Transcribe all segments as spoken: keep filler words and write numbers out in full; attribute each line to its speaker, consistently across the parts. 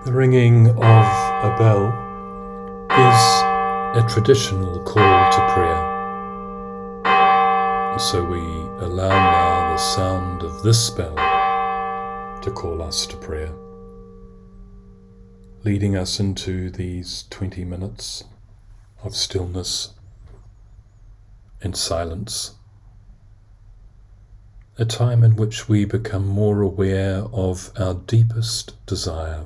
Speaker 1: The ringing of a bell is a traditional call to prayer. And so we allow now the sound of this bell to call us to prayer, leading us into these twenty minutes of stillness and silence, a time in which we become more aware of our deepest desire,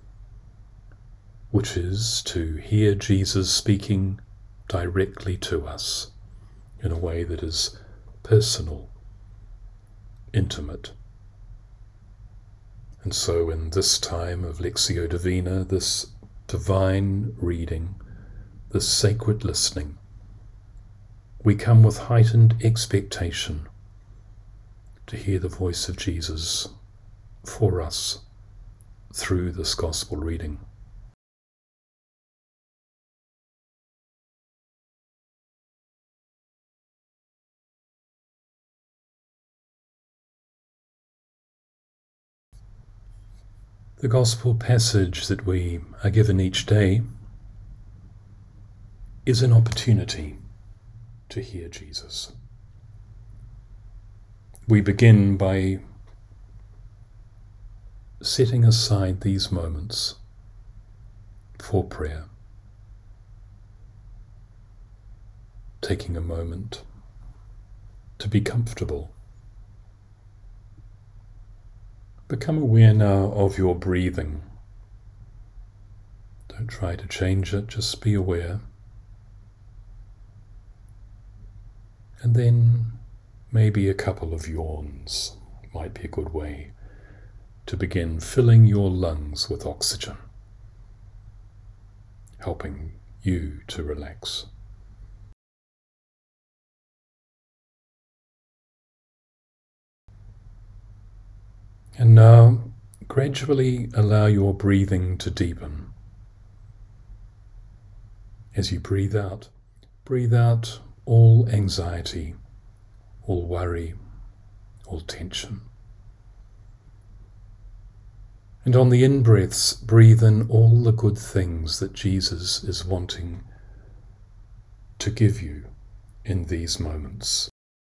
Speaker 1: which is to hear Jesus speaking directly to us in a way that is personal, intimate. And so in this time of Lectio Divina, this divine reading, this sacred listening, we come with heightened expectation to hear the voice of Jesus for us through this gospel reading. The gospel passage that we are given each day is an opportunity to hear Jesus. We begin by setting aside these moments for prayer, taking a moment to be comfortable. Become aware now of your breathing. Don't try to change it, just be aware. And then maybe a couple of yawns might be a good way to begin filling your lungs with oxygen, helping you to relax. And now, gradually allow your breathing to deepen. As you breathe out, breathe out all anxiety, all worry, all tension. And on the in-breaths, breathe in all the good things that Jesus is wanting to give you in these moments.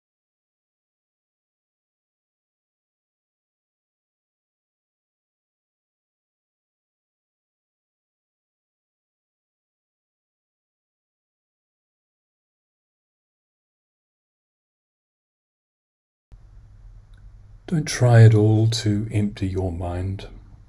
Speaker 1: Don't try at all to empty your mind.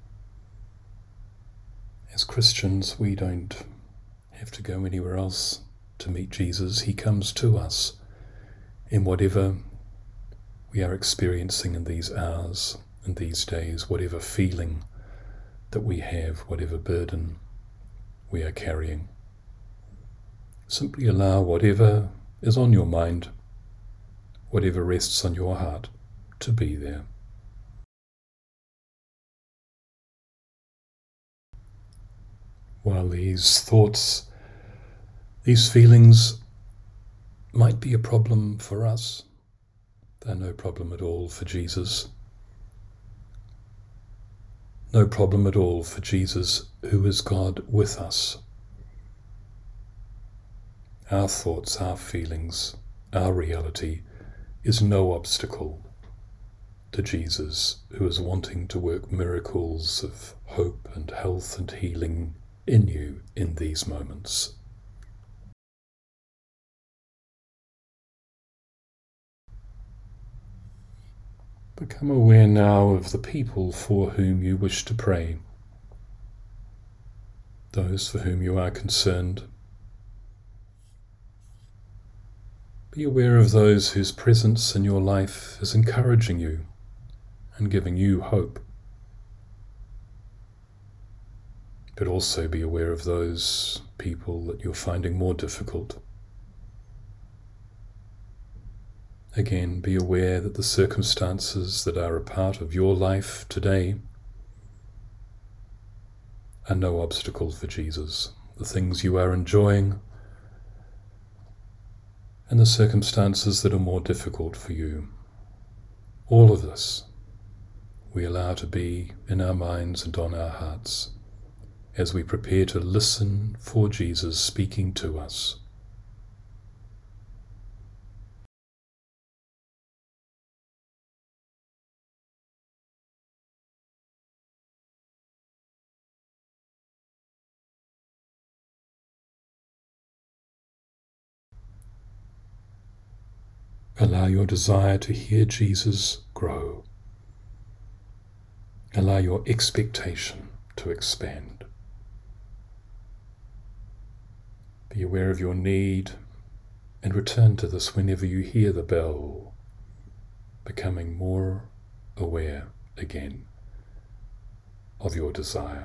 Speaker 1: As Christians, we don't have to go anywhere else to meet Jesus. He comes to us in whatever we are experiencing in these hours and these days, whatever feeling that we have, whatever burden we are carrying. Simply allow whatever is on your mind, whatever rests on your heart, to be there. While these thoughts, these feelings might be a problem for us, they're no problem at all for Jesus. No problem at all for Jesus, who is God with us. Our thoughts, our feelings, our reality is no obstacle to Jesus, who is wanting to work miracles of hope and health and healing in you in these moments. Become aware now of the people for whom you wish to pray, those for whom you are concerned. Be aware of those whose presence in your life is encouraging you and giving you hope. But also be aware of those people that you're finding more difficult. Again, be aware that the circumstances that are a part of your life today are no obstacle for Jesus. The things you are enjoying and the circumstances that are more difficult for you. All of this we allow to be in our minds and on our hearts as we prepare to listen for Jesus speaking to us. Allow your desire to hear Jesus grow. Allow your expectation to expand. Be aware of your need and return to this whenever you hear the bell, becoming more aware again of your desire.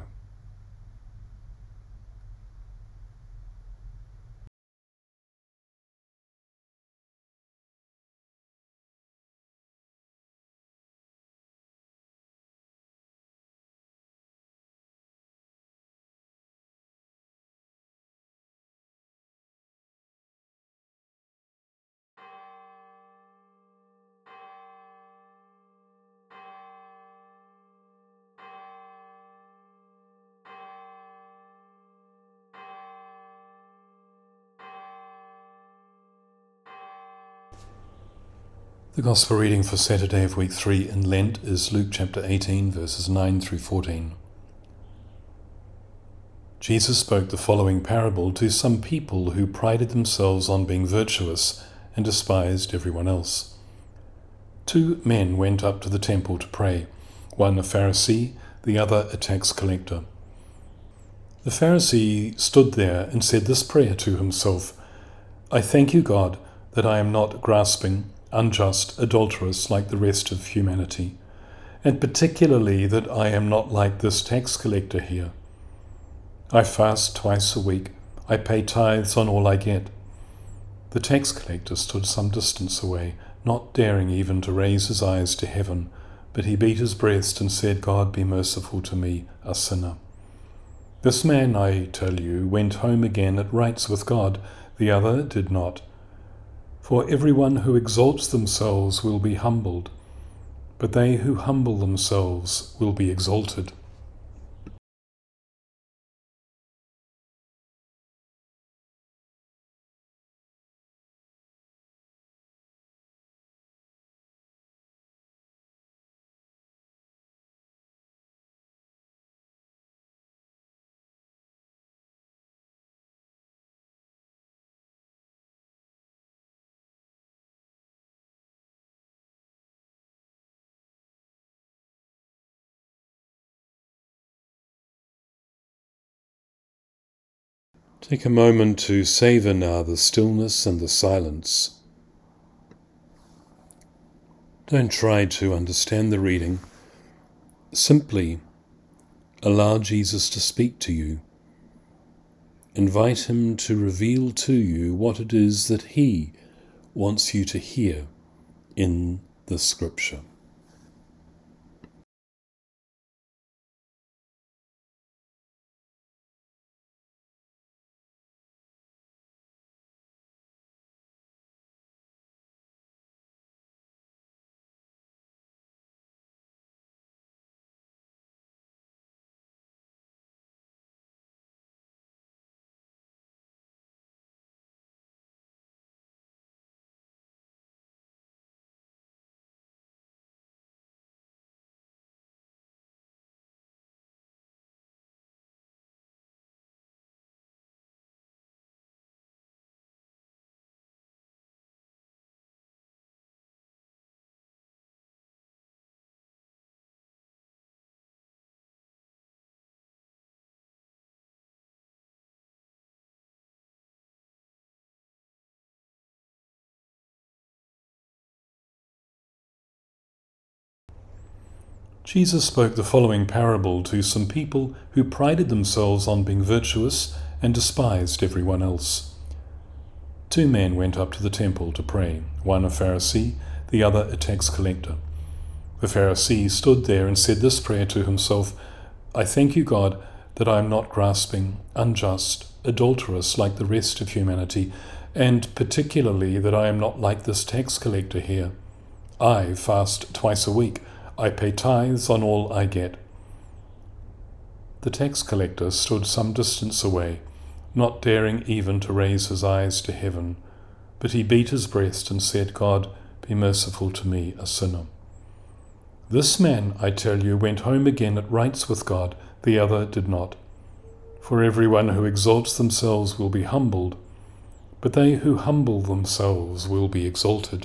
Speaker 1: The Gospel reading for Saturday of week three in Lent is Luke chapter eighteen, verses nine through fourteen. Jesus spoke the following parable to some people who prided themselves on being virtuous and despised everyone else. Two men went up to the temple to pray, one a Pharisee, the other a tax collector. The Pharisee stood there and said this prayer to himself, "I thank you, God, that I am not grasping, unjust, adulterous like the rest of humanity, and particularly that I am not like this tax collector here. I fast twice a week. I pay tithes on all I get." The tax collector stood some distance away, not daring even to raise his eyes to heaven, but he beat his breast and said, "God, be merciful to me, a sinner." This man, I tell you, went home again at rights with God, the other did not. For everyone who exalts themselves will be humbled, but they who humble themselves will be exalted. Take a moment to savour now the stillness and the silence. Don't try to understand the reading. Simply allow Jesus to speak to you. Invite him to reveal to you what it is that he wants you to hear in the Scripture. Jesus spoke the following parable to some people who prided themselves on being virtuous and despised everyone else. Two men went up to the temple to pray, one a Pharisee, the other a tax collector. The Pharisee stood there and said this prayer to himself, "I thank you, God, that I am not grasping, unjust, adulterous like the rest of humanity, and particularly that I am not like this tax collector here. I fast twice a week. I pay tithes on all I get." The The tax collector stood some distance away, not daring even to raise his eyes to heaven, but he beat his breast and said, "God, be merciful to me, a sinner." This man, I tell you, went home again at rights with God, the other did not. For everyone who exalts themselves will be humbled, but they who humble themselves will be exalted.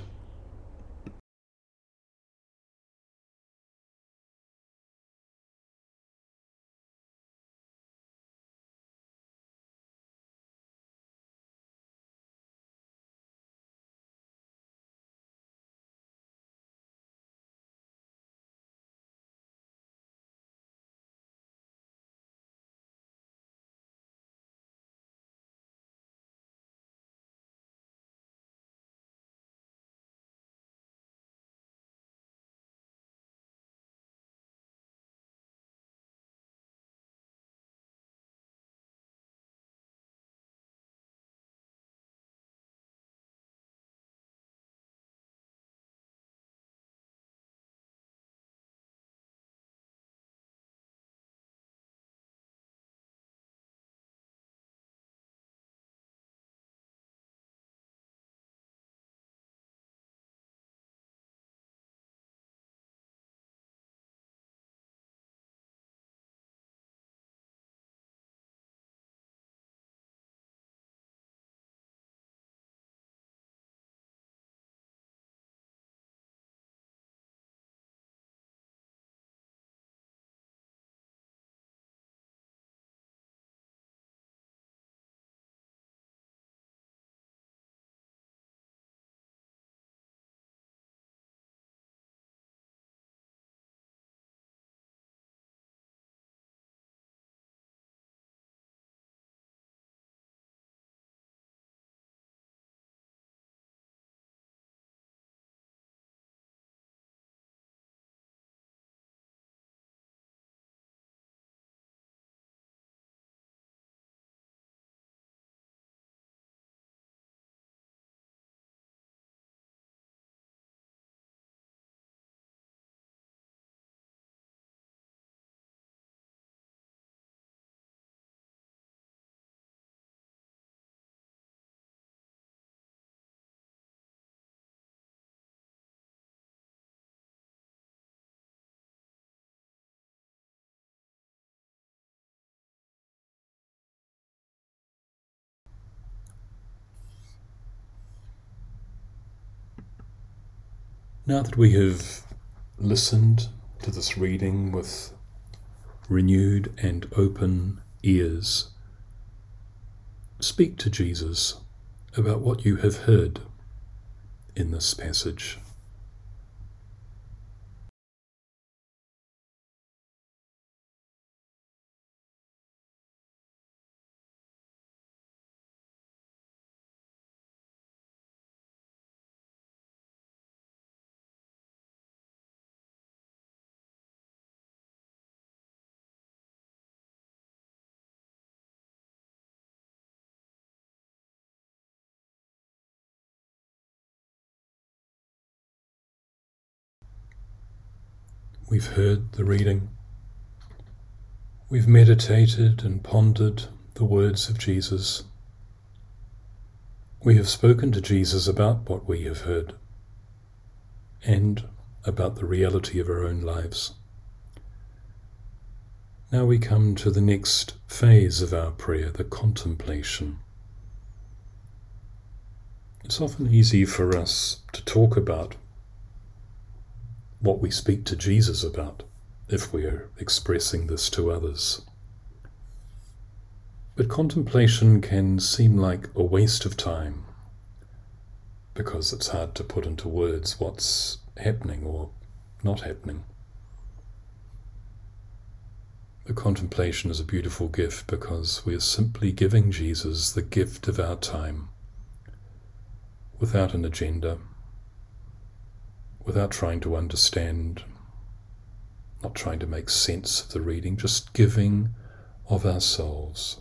Speaker 1: Now that we have listened to this reading with renewed and open ears, speak to Jesus about what you have heard in this passage. We've heard the reading. We've meditated and pondered the words of Jesus. We have spoken to Jesus about what we have heard and about the reality of our own lives. Now we come to the next phase of our prayer, the contemplation. It's often easy for us to talk about what we speak to Jesus about if we are expressing this to others. But contemplation can seem like a waste of time because it's hard to put into words what's happening or not happening. The contemplation is a beautiful gift because we are simply giving Jesus the gift of our time without an agenda, without trying to understand, not trying to make sense of the reading, just giving of ourselves.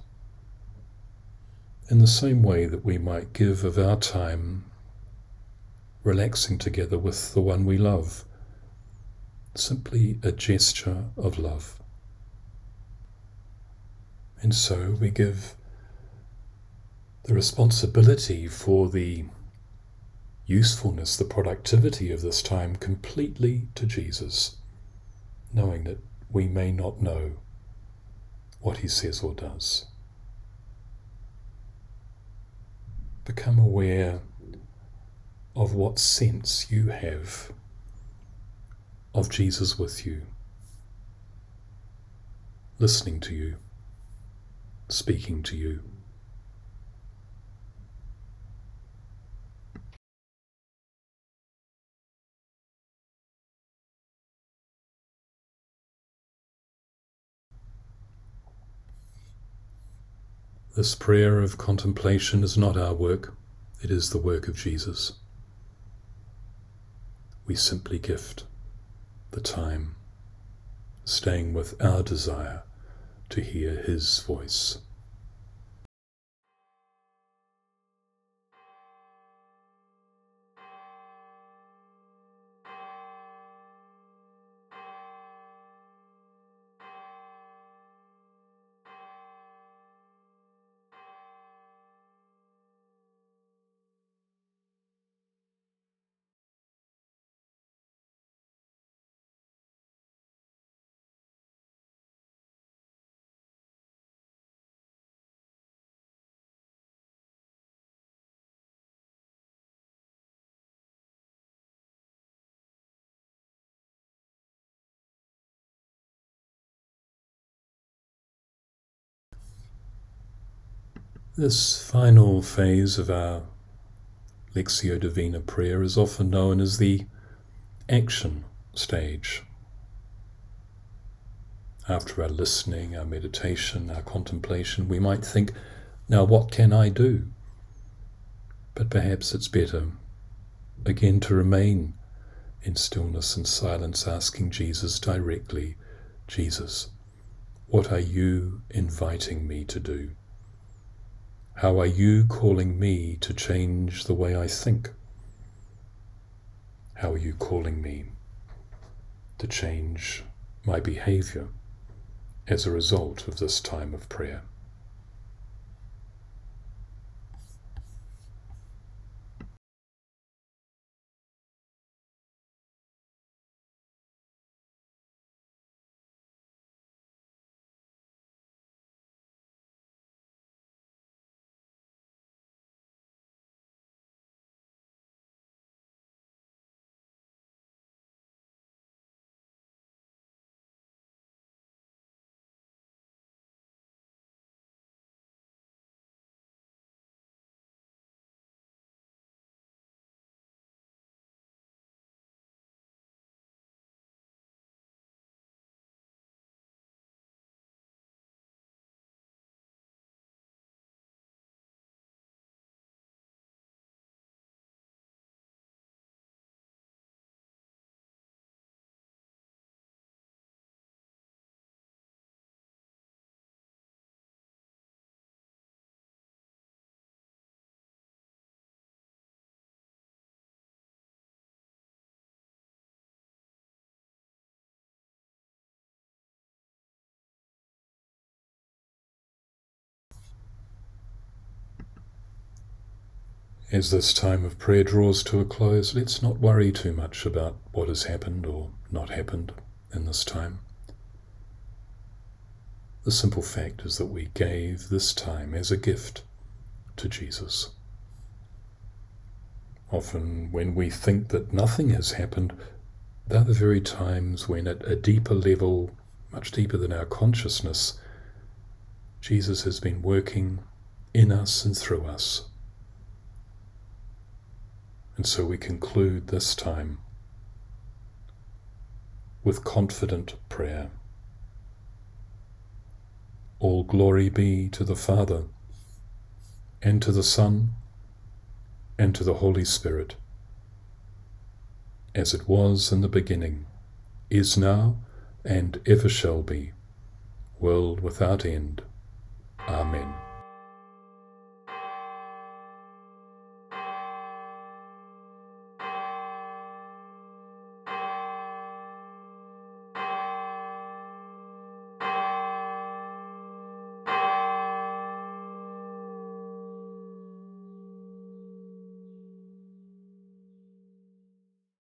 Speaker 1: In the same way that we might give of our time relaxing together with the one we love, simply a gesture of love. And so we give the responsibility for the usefulness, the productivity of this time completely to Jesus, knowing that we may not know what he says or does. Become aware of what sense you have of Jesus with you, listening to you, speaking to you. This prayer of contemplation is not our work, it is the work of Jesus. We simply gift the time, staying with our desire to hear his voice. This final phase of our Lectio Divina prayer is often known as the action stage. After our listening, our meditation, our contemplation, we might think, now what can I do? But perhaps it's better, again, to remain in stillness and silence, asking Jesus directly, Jesus, what are you inviting me to do? How are you calling me to change the way I think? How are you calling me to change my behavior as a result of this time of prayer? As this time of prayer draws to a close, let's not worry too much about what has happened or not happened in this time. The simple fact is that we gave this time as a gift to Jesus. Often when we think that nothing has happened, they're the very times when at a deeper level, much deeper than our consciousness, Jesus has been working in us and through us. And so we conclude this time with confident prayer. All glory be to the Father, and to the Son, and to the Holy Spirit, as it was in the beginning, is now, and ever shall be, world without end. Amen.